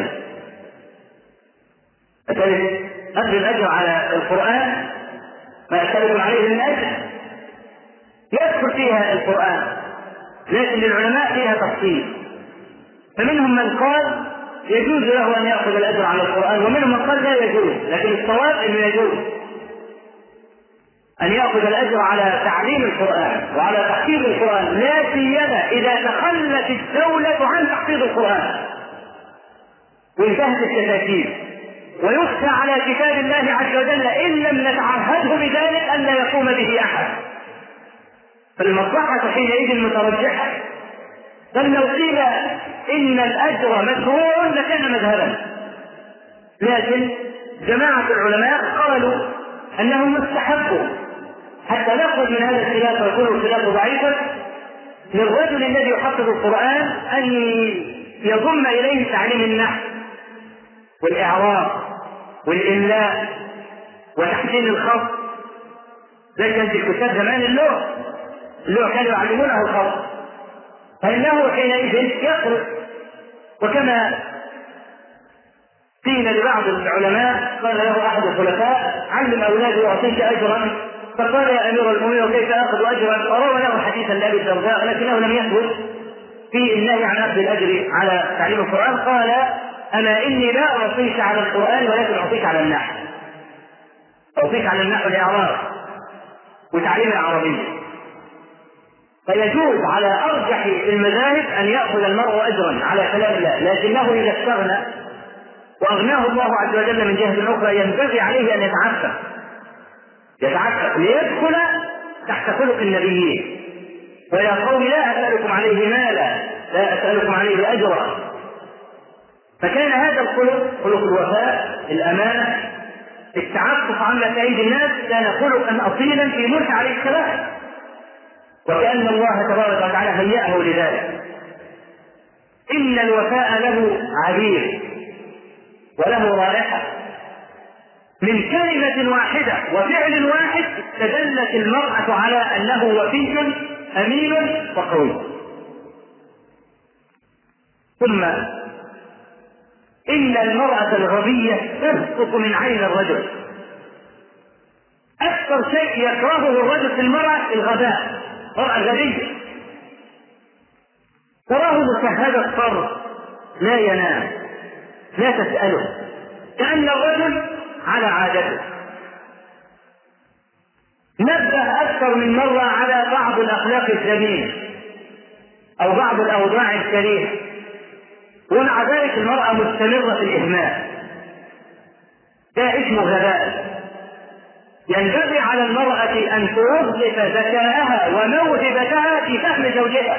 مسألة أخذ الأجر على القرآن ما أسألكم عليه من أجر يدخل فيها القرآن، لكن للعلماء فيها تفصيل. فمنهم من قال يجوز له أن يأخذ الأجر على القرآن، ومنهم من قال لا يجوز، لكن الصواب أنه يجوز أن يأخذ الأجر على تعليم القرآن وعلى تحفيظ القرآن، لا سيما إذا تخلت الدولة عن تحفيظ القرآن وانتهت التكاتيف، ويخشى على كتاب الله عز وجل إن لم نتعهده بذلك أن لا يقوم به أحد، فالمصلحة حينئذ مترجحة. بل لو قيل إن الأجر مشروع لكان مذهبا، لكن جماعة العلماء قالوا أنه مستحب، حتى نخرج من هذا الخلاف ويكون الخلاف ضعيفا، للرجل الذي يحفظ القرآن أن يضم إليه تعليم النحو والإعراب والإملاء وتحسين الخط. زي كانت الكتاب زمان اللوح، اللوح كانوا يعلمونه الخط، فإنه حينئذ يقرأ. وكما قيل لبعض العلماء، قال له أحد الخلفاء علم أولادي وأعطيك أجرا، فقال يا أمير المؤمنين كيف أخذ أجرا؟ فروى له حديثا لأبي الدرداء لكنه لم يثبت في النهي عن أخذ الأجر على تعليم القرآن. قال أنا إني لا أعطيك على القرآن ولكن أعطيك على النحو، أعطيك على النحو والإعراب وتعليم العربية. فيجوز على أرجح المذاهب أن يأخذ المرء أجرا على كلام الله، لكنه إذا استغنى وأغناه الله عز وجل من جهة أخرى ينبغي عليه أن يتعفف يتعفف ليدخل تحت خلق النبيين. ويا قوم لا أسألكم عليه مالا، لا أسألكم عليه أجرا. فكان هذا الخلق، خلق الوفاء، الأمانة، التعفف عما أيدي الناس، كان خلقا أصيلا في موسى عليه السلام، وكأن الله تبارك وتعالى هيأه لذلك. إن الوفاء له عبير وله رائحة، من كلمة واحدة وفعل واحد تدلت المرأة على أنه وفي أمين وقوي. ثم إن المرأة الغبية تسقط من عين الرجل. أكثر شيء يكرهه الرجل في المرأة الغباء، المرأة الغبية. تراه مشهد الصر لا ينام، لا تسأله، كأن الرجل على عادته. نبه أكثر من مرة على بعض الأخلاق الذميمة أو بعض الأوضاع الكريهة، ومع ذلك المرأة مستمرة في الإهمال. ده اسمه غباء. ينبغي على المرأة أن توظف ذكاءها وموهبتها في فهم زوجها،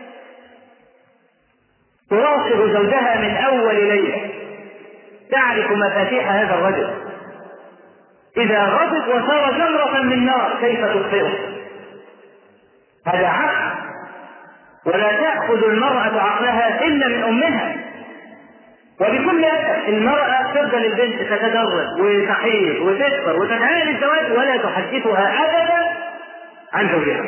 تراقب زوجها من أول ليلة، تعرف مفاتيح هذا الرجل. إذا غضب وصار جمرة من نار كيف تطفئه؟ هذا عقل. ولا تأخذ المرأة عقلها إلا من أمها. وبكل أسف المرأة تفضل البنت تتدرج وتحيض وتكبر وتتعامل الزواج ولا تحدثها أبدا عن زوجها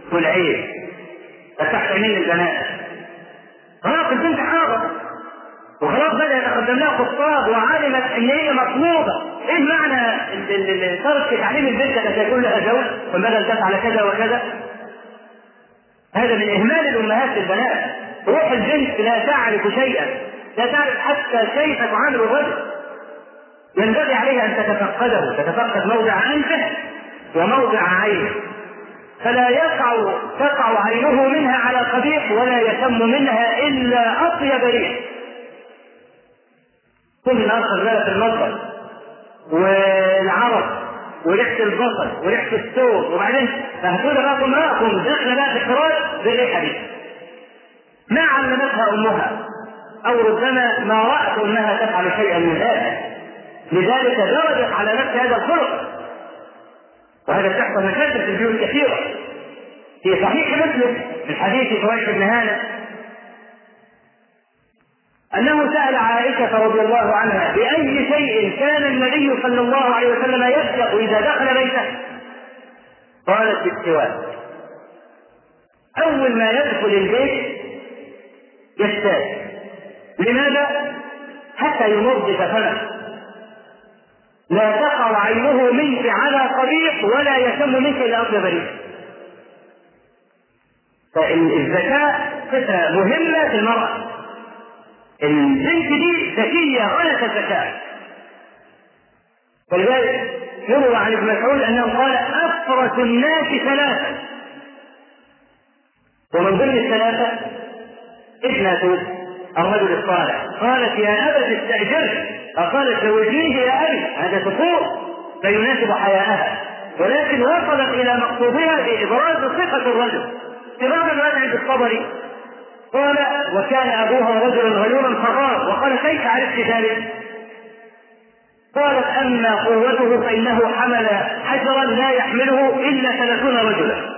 والعيب. فتحت عينين البنات، خلاص البنت حاضر، وخلاص بدأ يتقدم لها خطاب وعلمت ان هي مطلوبة. ايه معنى ترك تعليم البنت ان تكون لها زوج وبدل تفعل كذا وكذا؟ هذا من اهمال الامهات للبنات. روح البنت لا تعرف شيئا، لا تعرف حتى كيف تعامل الرجل. ينبغي عليها ان تتفقده، تتفقد موضع انفه وموضع عينه، فلا يقع تقع عينه منها على قبيح ولا يشم منها الا اطيب ريح. كل الناس شغاله في المطبخ والعرق وريحه البصل وريحه الثوم، وبعدين فهتقول بقى امراكم داخله بقى في الحراج بالريحه دي. ما علمتها امها، او ربما ما رات انها تفعل شيئا من ذلك، لذلك درجت على نفس هذا الخلق. وهذا تحصل مشاكل في البيوت كثيره. في صحيح مسلم من حديث شريح بن هانئ أنه سأل عائشة رضي الله عنها بأي شيء كان النبي صلى الله عليه وسلم يبدأ إذا دخل بيته؟ قالت بالسواك. أول ما يدخل البيت يستاك. لماذا؟ حتى ينظف فمه، لا تقع عينه منك على قبيح ولا يشم منك إلا أطيب ريح. فالذكاء صفة مهمة في المرأة. البنت دي ذكية غاية الذكاء. ولذلك يروى عن ابن مسعود أنه قال أفرس الناس ثلاثة، ومن ضمن الثلاثة ابنة الرجل الصالح. قالت يا أبت استأجره، فقالت زوجيه يا أبي. هذا سقوط لا يناسب حياءها، ولكن وصلت إلى مقصودها بإبراز ثقة الرجل. إمام الوالد عند الطبري قال وكان أبوها رجلا غيورا فغار. وقال كيف عرفت ذلك؟ قالت أما قوته فإنه حمل حجرا لا يحمله إلا ثلاثون رجلا،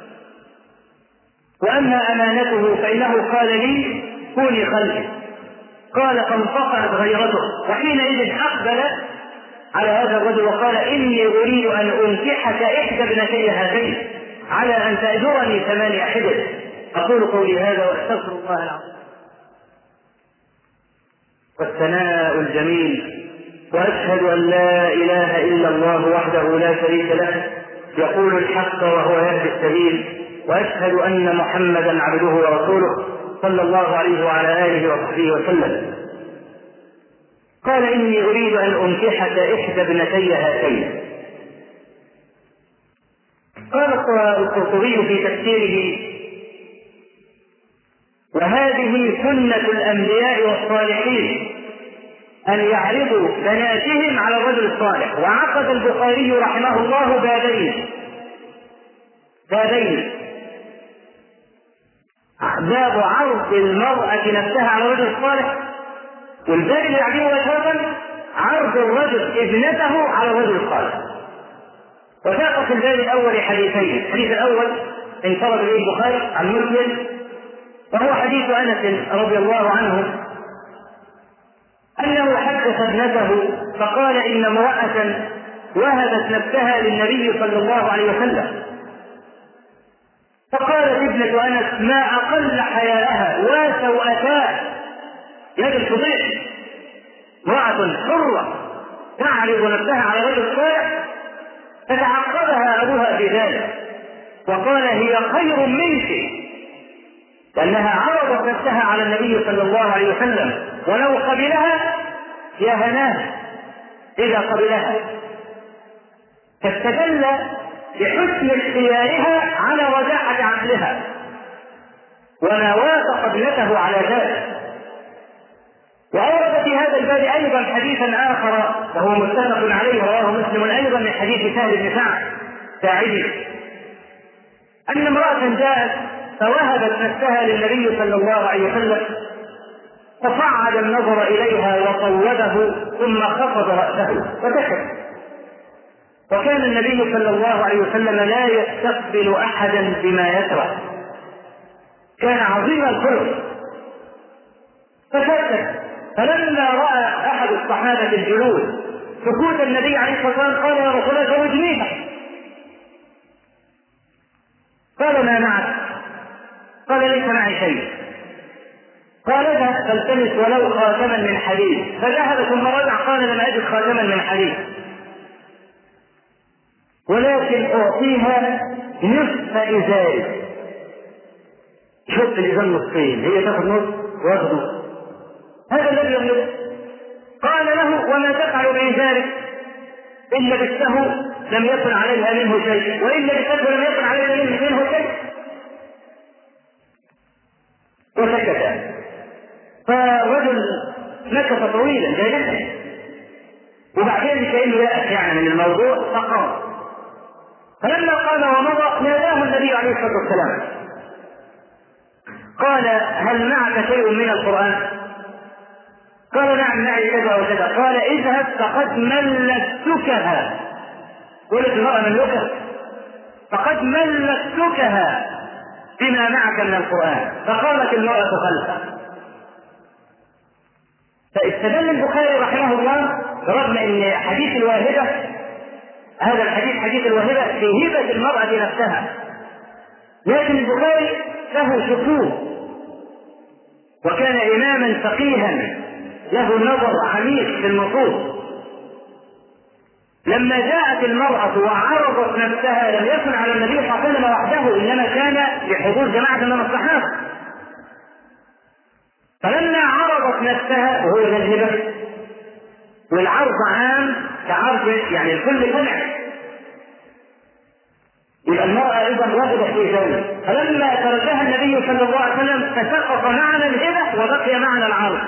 وأما أمانته فإنه قال لي كوني خلفي. قال فانفقعت غيرته، وحينئذ أقبل على هذا الرجل وقال إني أريد أن أنكحك إحدى ابنتي هاتين على أن تأجرني ثمانية حجج. أقول قولي هذا وأستغفر الله العظيم. والثناء الجميل، وأشهد أن لا إله إلا الله وحده لا شريك له يقول الحق وهو يهدي السبيل، وأشهد أن محمدا عبده ورسوله صلى الله عليه وعلى آله وصحبه وسلم. قال إني أريد أن أنكحك إحدى ابنتي هاتين. قال القرطبي في تفسيره وهذه سنة الأنبياء والصالحين أن يعرضوا بناتهم على الرجل الصالح. وعقد البخاري رحمه الله بابين بابين باب عرض المرأة نفسها على الرجل الصالح، والباب اللي يعجبه ويشرفا عرض الرجل ابنته على الرجل الصالح. وساق في الباب الأول حديثين. الحديث الأول انفرد به البخاري عن مسلم، وهو حديث أنس رضي الله عنه أنه حدث ابنته فقال إن امرأة وهبت نفسها للنبي صلى الله عليه وسلم. فقالت ابنة أنس ما أقل حياءها وسوءتها، يد الفضيح، امرأة حرة تعرض نفسها على رجل صالح. فتعقبها أبوها في ذلك وقال هي خير منك، لأنها عرضت نفسها على النبي صلى الله عليه وسلم، ولو قبلها يا هناه إذا قبلها. فاستدل بحسن اختيارها على رجاحة عقلها، وما وافق ابنته على ذلك. وأورد في هذا الباب أيضا حديثا آخر وهو متفق عليه رواه مسلم أيضا من حديث سهل بن سعد ساعدي أن امرأة جاءت فوهبت نفسها للنبي صلى الله عليه وسلم، فصعد النظر إليها وطوبه ثم خفض رأسه وسكت. وكان النبي صلى الله عليه وسلم لا يستقبل أحدا بما يكره، كان عظيم الخلق. فسكت. فلما رأى أحد الصحابة الجلوس سكوت النبي عليه الصلاة والسلام قال يا رسول الله زوجنيها. قال ما معك؟ قال ليس معي شيء. قال اذهب فالتمس ولو خاتما من حديد، فذهب ثم رجع قال لم أجد خاتما من حديد ولكن أعطيها نصف إزاري. شوف الإزار نصفين، هي تاخذ نصف وياخذ نصف، هذا الذي يغلب. قال له وما تفعل بإزارك؟ إن لبسته لم يكن عليها منه شيء، وإن لبسته لم يكن عليها منه شيء. وسكت. فالرجل مكث طويلا جالسا، وبعدين كأنه يأس يعني من الموضوع فقام. فلما قام ومضى ناداه النبي عليه الصلاة والسلام قال هل معك شيء من القرآن؟ قال نعم معي كذا وكذا. قال اذهب فقد ملكتكها. قلت المرأة مملوكة، فقد ملكتكها بما معك من القرآن. فقامت المرأة خلفه. فاستدل البخاري رحمه الله رغم ان حديث الواهبة، هذا الحديث حديث الواهبة في هبة المرأة نفسها، لكن البخاري له شكوك وكان إماما فقيها له نظر عميق في النصوص. لما جاءت المرأة وعرضت نفسها لم يكن على النبي صلى الله عليه وسلم وحده، إنما كان بحضور جماعة من الصحابة. فلما عرضت نفسها وهو يذهب والعرض عام كعرض يعني الكل سمع، يبقى المرأة أيضا واجبة في ذلك. فلما تركها النبي صلى الله عليه وسلم فسقط معنى الهبة وبقي معنى العرض.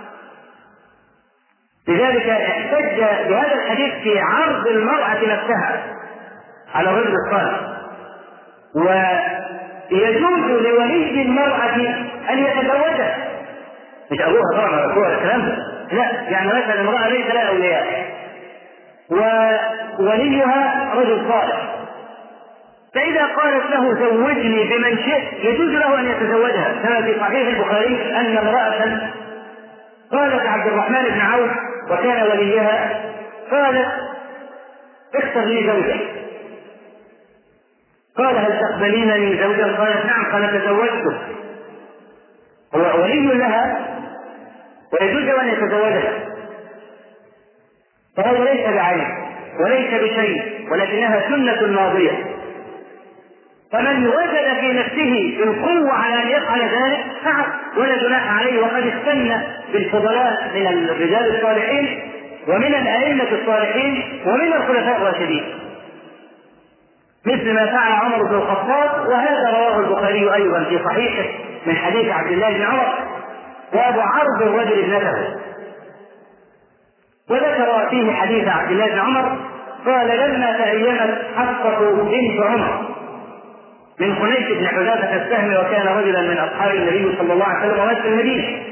لذلك احتج بهذا الحديث في عرض المرأة نفسها على الرجل الصالح. ويجوز لولي المرأة أن يتزوجها، مش أبوها طبعا ولا أخوها الكلام ده، لا، يعني مثلا امرأة ليس لها أولياء ووليها رجل صالح، فإذا قالت له زوجني بمن شئت يجوز له أن يتزوجها. كما في صحيح البخاري أن امرأة قالت عبد الرحمن بن عوف وكان وليها، قالت اختر لي زوجا. قال هل تقبلينني زوجا؟ قالت نعم. قال تزوجته. هو ولي لها ويجوز أن يتزوجها، فهذا ليس بعين وليس بشيء ولكنها سنة ماضية. فمن وجد في نفسه القوة على أن يفعل ذلك فعل ولا جناح عليه، وقد استنى بالفضلاء من الرجال الصالحين ومن الأئمة الصالحين ومن الخلفاء الراشدين، مثل ما فعل عمر بن الخطاب، وهذا رواه البخاري أيضا في صحيحه من حديث عبد الله بن عمر. وأبو عرض الرجل ابنته، وذكر فيه حديث عبد الله بن عمر قال لما تأيمت حفصة بنت عمر من خنيس بن حذافة السهمي وكان رجلا من أصحاب النبي صلى الله عليه وسلم ومسك المدينة،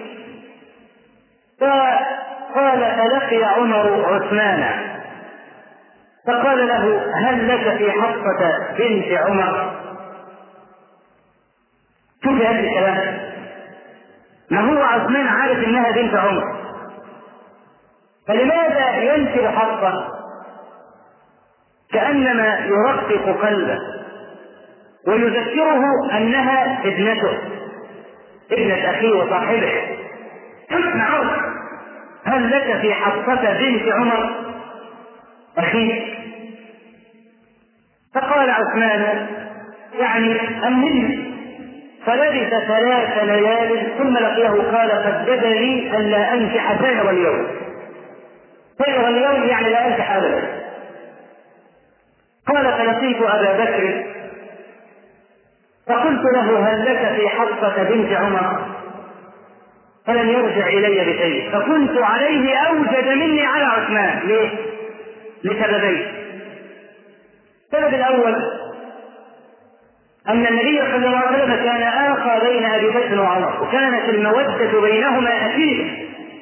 فقال فلقي عمر عثمان فقال له هل لك في حفصة بنت عمر؟ شوف هذا الكلام، ما هو عثمان عارف انها بنت عمر، فلماذا ينكر حفصة كأنما يرقق قلبه ويذكره أنها ابنته ابنة أخيه وصاحبه؟ اسمع، هل لك في حفصة بنت عمر أخيه؟ فقال عثمان يعني أمني. فلبث ثلاث ليال ثم لقيه قال قد بدا لي أن لا أنكح سائر اليوم. سائر اليوم يعني لا أنكح أبدا. قال فلقيت أبا بكر فقلت له هل لك في حفصة بنت عمر؟ فلم يرجع إلي بشيء، فكنت عليه أوجد مني على عثمان. ليه؟ لسببين. السبب الأول أن النبي صلى الله عليه وسلم كان آخى بين أبي بكر وعمر، وكانت المودة بينهما أكيدة،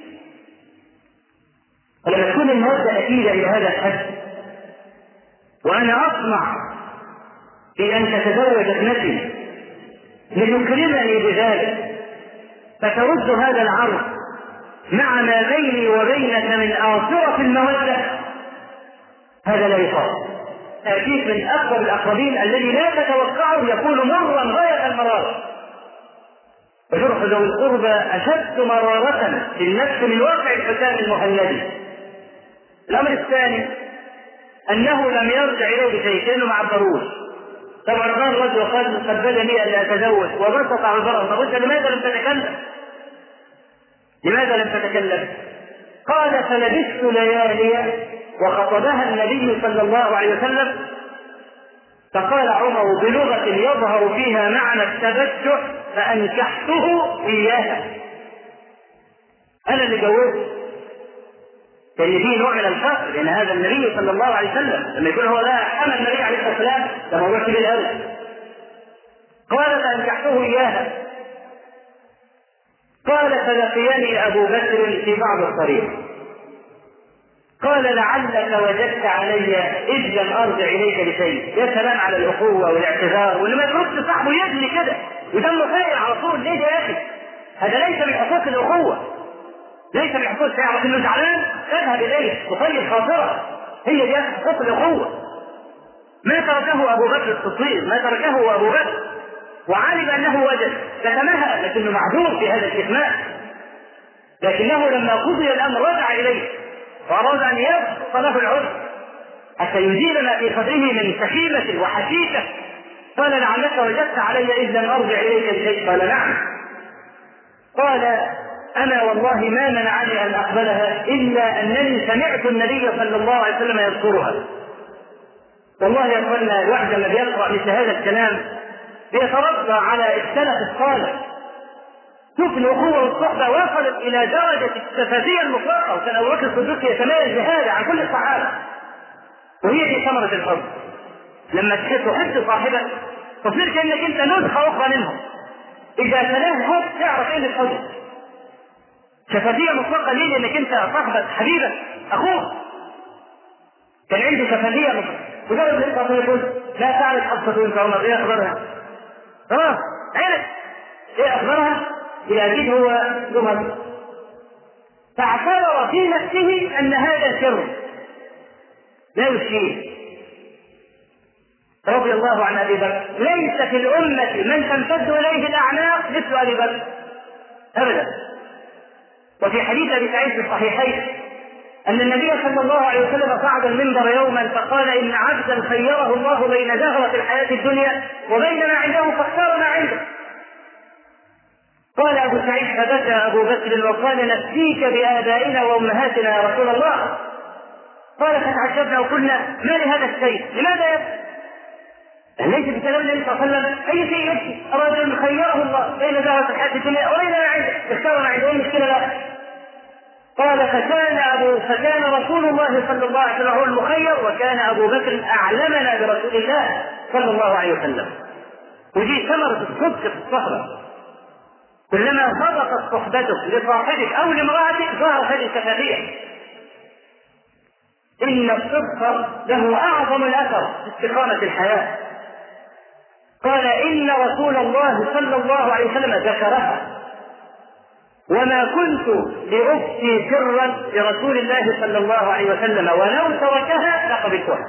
ولما تكون المودة أكيدة إلى هذا الحد وأنا أطمع في أن تتزوج ابنتي لتكرمني بذلك فترد هذا العرض مع ما بيني وبينك من آثرة المودة، هذا لا يصاب. تأتيك من أقرب الأقربين الذي لا تتوقعه يكون مرا غاية المرار. وجرح ذوي القربى أشد مرارة في النفس من واقع الحسام المهندي. الأمر الثاني أنه لم يرجع إليه بشيء كأنه ما عبروش. طبعا قال الرجل وقال قد بدا لي أن أتزوج وبسط عذره، فقلت لماذا لم تتكلم؟ لماذا لم تتكلم؟ قال فلبثت ليالي وخطبها النبي صلى الله عليه وسلم، فقال عمر بلغة يظهر فيها معنى التبجح فأنكحته إياها. أنا اللي جوزت، لأن فيه نوع من الفخر، لأن هذا النبي صلى الله عليه وسلم لما يكون هو لا حمل النبي عليه الصلاة والسلام ده موضوع كبير قوي. قال فأنكحته إياها. قال فلقيني أبو بكر في بعض الطريق، قال لعلك وجدت علي إذ لم أرجع إليك بشيء. يا سلام على الأخوة والاعتذار، واللي ما يتركش صاحبه يجري كده ودمه فاير على طول. ليه يا أخي؟ هذا ليس من حقوق الأخوة، ليس من حقوق تعرف إنه زعلان اذهب إليه وطيب خاطره. هي دي حقوق الأخوة. ما تركه أبو بكر الصديق، ما تركه أبو بكر، وعلم أنه وجد كتمها، لكنه معذور في هذا الكتمان. لكنه لما قضي الأمر رجع إليه وأراد أن يبسط له العذر حتى يزيل ما في صدره من سخيمة وحشيشة. قال لعلك وجدت علي إذ لم أرجع إليك بشيء؟ قال نعم. قال أنا والله ما منعني أن أقبلها إلا أنني سمعت النبي صلى الله عليه وسلم يذكرها. والله يا أخوانا الواحد لما بيقرأ مثل هذا الكلام بيتربى على السلف الصالح. شوف الأخوة والصحبة وصلت إلى درجة السفافية المطلقة، وكان أبو بكر الصديق يتميز بهذا عن كل الصحابة. وهي دي ثمرة الحب، لما تحب صاحبك تصير كأنك أنت نسخة أخرى منهم. إذا تلاهت تعرف إيه الحب. شفافية مطلقة ليه؟ لأنك أنت صاحبك حبيبك أخوك. كان عندي شفافية مطلقة، وجرب الإنسان يقول لا تعرف حفظة وانت عمر إيه أخبارها؟ خلاص عرف إيه أخبارها؟ إلى أكيد هو جمل. فاعتبر في نفسه أن هذا سر لا يشفيه. رضي الله عن أبي بكر. ليس في الأمة من تمتد إليه الأعناق مثل أبي بكر أبدا. وفي حديث أبي سعيد في الصحيحين أن النبي صلى الله عليه وسلم صعد المنبر يوما فقال إن عبدا خيره الله بين زهرة الحياة الدنيا وبين ما عنده فاختار ما عنده. قال أبو سعيد فبكى أبو بكر وقال نفديك بآبائنا وأمهاتنا يا رسول الله. قال فتعجبنا وقلنا ما لهذا الشيء؟ لماذا يبكي؟ ليس بكلام النبي صلى الله عليه وسلم أي شيء يبكي. أراد أن خيره الله بين زهرة الحياة الدنيا وبين ما عنده اختار ما عنده، مشكلة لا. قال فكان أبو فكان رسول الله صلى الله عليه وسلم هو المخير، وكان أبو بكر أعلمنا برسول الله صلى الله عليه وسلم. ودي ثمرة الصدق في الصحبة. كلما صدقت صحبتك لصاحبك أو لامرأتك ظهر هذه الشفافية. إن الصدق له أعظم الأثر في استقامة الحياة. قال إن رسول الله صلى الله عليه وسلم ذكرها وما كنت لأفتي سرا لرسول الله صلى الله عليه وسلم ولو تركها لقبلتها.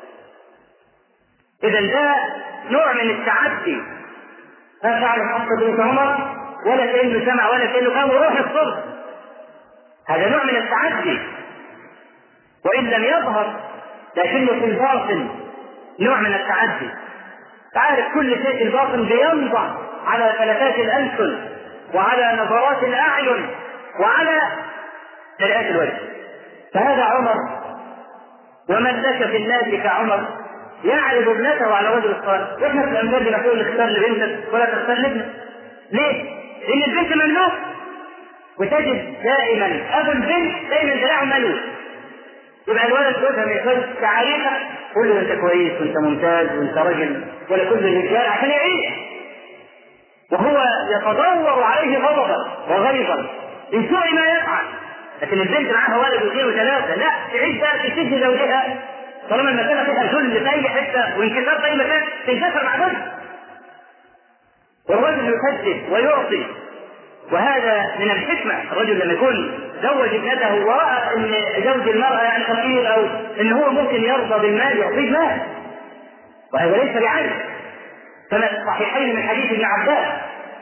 إذا ده نوع من التعدي. ما فعل حفصة بنت عمر ولا كأنه سمع ولا كأنه كان روح الصدق. هذا نوع من التعدي، وإن لم يظهر لكنه في الباطن نوع من التعدي. تعرف كل شيء في الباطن بينضع على فلتات الألسن وعلى نظرات الأعين وعلى مرآة الوجه. فهذا عمر، ومن لك في الناس كعمر يعرض ابنته على وجه الصالح. واحنا في الأمثال بنقول اختار لبنتك ولا تختار لابنك. ليه؟ لأن البنت مملوك، وتجد دائما أبو البنت دائما دراعه ملوك. يبقى الولد يفهم يفهم تعريفه، قول له انت كويس وانت ممتاز وانت رجل ولا كل الرجال عشان يعيش، وهو يتدور عليه غضبا وغيظا من سوء ما يفعل. لكن البنت معها ولد واثنين وثلاثه لا تعيش بقى في سجن زوجها طالما المساله فيها ذل في اي حته وانكسار في اي مكان تنكسر مع ذلك. والرجل يكذب ويعطي، وهذا من الحكمه. الرجل لما يكون زوج ابنته وراى ان زوج المراه يعني فقير او ان هو ممكن يرضى بالمال يعطيه مال، وهذا ليس بعيب. كما في الصحيحين من حديث ابن عباس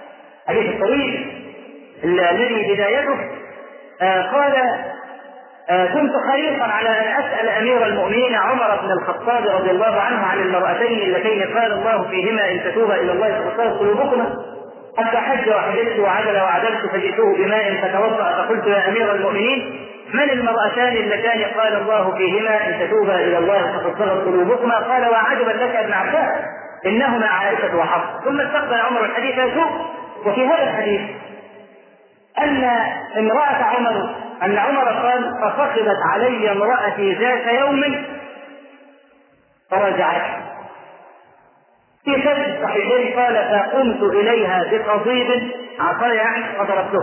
الحديث الطويل الذي بدايته آه قال آه كنت حريصا على أن أسأل أمير المؤمنين عمر بن الخطاب رضي الله عنه عن المرأتين اللتين قال الله فيهما إن تتوبا إلى الله فقد قلوبكما، حتى حج وحججت وعدل وعدلت فجئته بماء فتوضأ فقلت يا أمير المؤمنين من المرأتان اللتان قال الله فيهما إن تتوبا إلى الله فقد صغت قلوبكما؟ قال وعجبا لك ابن عباس إنهما عائشة وحفصة. ثم استقبل عمر الحديث يشوف. وفي هذا الحديث أن امرأة عمر أن عمر قال ففخذت علي امرأتي ذات يوم فرجعت. في شرح الصحيحين قال فقمت إليها بقضيب عصاي يعني فضربته.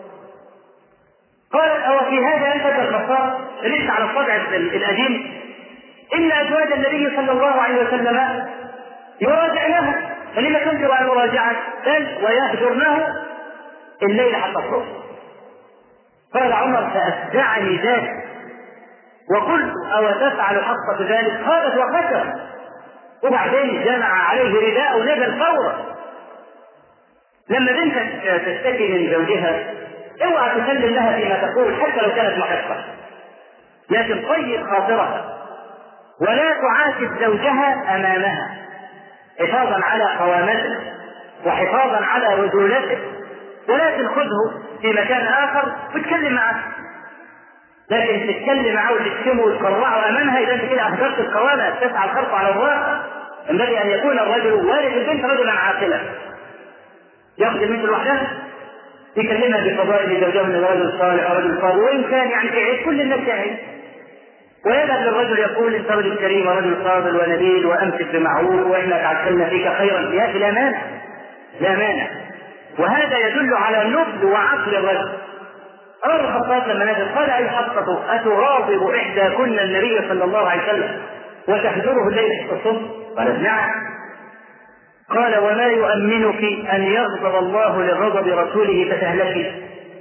قالت أو في هذا أنت الخطاب ليس على الطبع القديم إن أزواج النبي صلى الله عليه وسلم يراجعنها فلما تنكر عن مراجعة بل ويهجرنه الليل حتى الصبح. قال عمر فأفزعني ذلك وقلت أو تفعل حقك ذلك؟ قالت وخسر. وبعدين جمع عليه رداء ونزل فورا. لما بنتك تشتكي من زوجها اوعى تسلم لها فيما تقول حتى لو كانت محقة، لكن طيب خاطرها ولا تعاتب زوجها أمامها حفاظا على قوامته وحفاظا على رجولته، ولكن خذه في مكان آخر وتكلم معه. لكن تتكلم معه وتشتمه وتقرعه أمامها إذا أنت كده أهدرت القوامة تسعى الخرق على الراس. ينبغي أن يكون الرجل والد البنت رجلا عاقلا يأخذ البنت لوحدها يكلمها بفضائل زوجها من رجل صالح ورجل فاضل، وإن كان يعني في عيد كل الناس يعيد، ويذهب للرجل يقول انت رجل كريم ورجل فاضل ونبيل وامسك بمعروف واحنا تعلمنا فيك خيرا. يا اخي لا مانع لا مانع. وهذا يدل على نضج وعقل الرجل. عمر بن الخطاب لما نزل قال اي حقته اتغاضب احداكن النبي صلى الله عليه وسلم وتهجره الليل حتى الصبح؟ قالت نعم. قال وما يؤمنك ان يغضب الله لغضب رسوله فتهلكي؟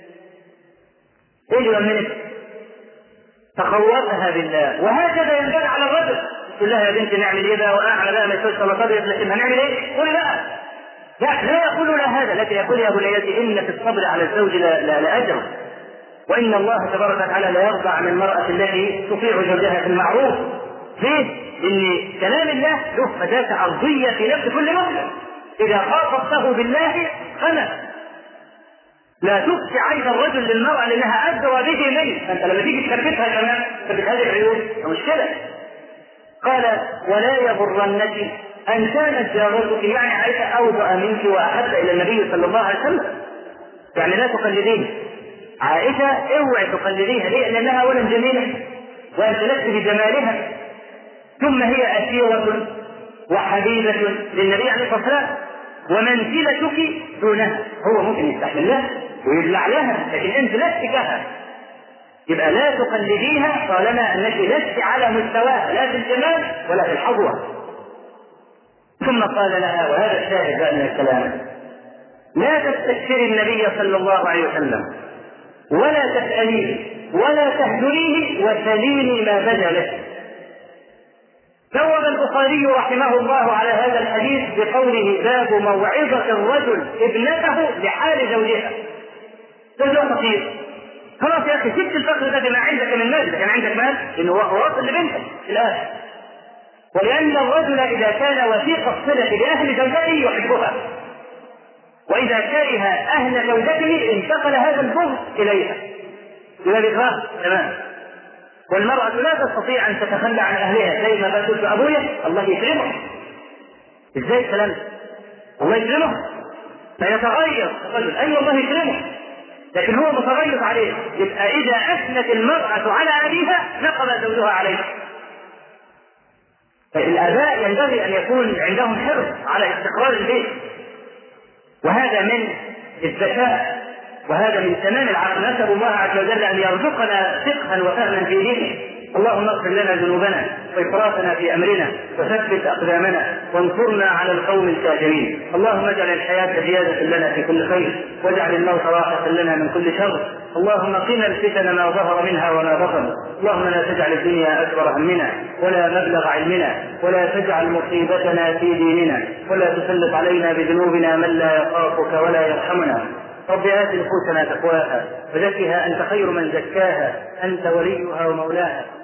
ايه يؤمنك؟ تخوفها بالله. وهكذا ينبغي على الرجل تقول لها يا بنتي نعمل ايه بقى واعلى بقى ما يسويش صلاه لكن هنعمل ايه؟ قول لا لا لا يقول لا هذا، لكن يقول يا بنيتي ان في الصبر على الزوج لاجر، وان الله تبارك وتعالى لا يرضى عن المراه التي تطيع زوجها في المعروف. ليه؟ ان كلام الله له فتاة ارضيه في نفس كل مسلم. اذا خاطبته بالله خلف لا تبكي عين الرجل للمرأة لأنها أدرى به منه. فأنت لما تيجي تثبتها كمان تثبت هذه العيوب مشكلة. قال ولا يغرنك أن كانت جارتك يعني عائشة أوضأ منك وأحب إلى النبي صلى الله عليه وسلم، يعني لا تقلدين عائشة، اوعي تقلديها. ليه؟ لأنها أولا جميلة وأنت لست بجمالها، ثم هي أسيرة وحبيبة للنبي عليه الصلاة والسلام ومنزلتك دونها. هو ممكن يستحمل لها ويبلع لها لكن انت لست كها، يبقى لا تقلديها طالما انك لست على مستواها لا في الجمال ولا في الحظوة. ثم قال لها وهذا الشاهد بقى من الكلام لا تستكثري النبي صلى الله عليه وسلم ولا تسأليه ولا تهجريه وسليني ما بدا لك. ثوب البخاري رحمه الله على هذا الحديث بقوله باب موعظة الرجل ابنته لحال زوجها. زوجها فقير خلاص يا اخي سبت الفقر ده بما عندك من مال، كان عندك مال انه واصل لبنتك في الاخر. ولان الرجل اذا كان وثيق الصلة باهل زوجته يحبها، واذا كره اهل زوجته انتقل هذا البغض اليها الى بكراه تمام. والمرأة لا تستطيع أن تتخلى عن أهلها زي ما قلت أبويا الله يكرمه. إزاي كلام الله يكرمه فيتغير الرجل أي الله يكرمه لكن هو متغير عليه. يبقى إذا أثنت المرأة على أبيها نقب زوجها عليها. فالآباء ينبغي أن يكون عندهم حرص على استقرار البيت، وهذا من الذكاء وهذا من تمام العقل. نسأل الله عز وجل أن يرزقنا فقها وفهما في دينه اللهم اغفر لنا ذنوبنا وإسرافنا في أمرنا وثبت أقدامنا وانصرنا على القوم الكافرين. اللهم اجعل الحياة زيادة لنا في كل خير واجعل الموت راحة لنا من كل شر. اللهم قنا الفتن ما ظهر منها وما بطن. اللهم لا تجعل الدنيا أكبر همنا ولا مبلغ علمنا ولا تجعل مصيبتنا في ديننا ولا تسلط علينا بذنوبنا من لا يخافك ولا يرحمنا. رب آت نفوسنا تقواها وزكها أنت خير من زكاها أنت وليها ومولاها.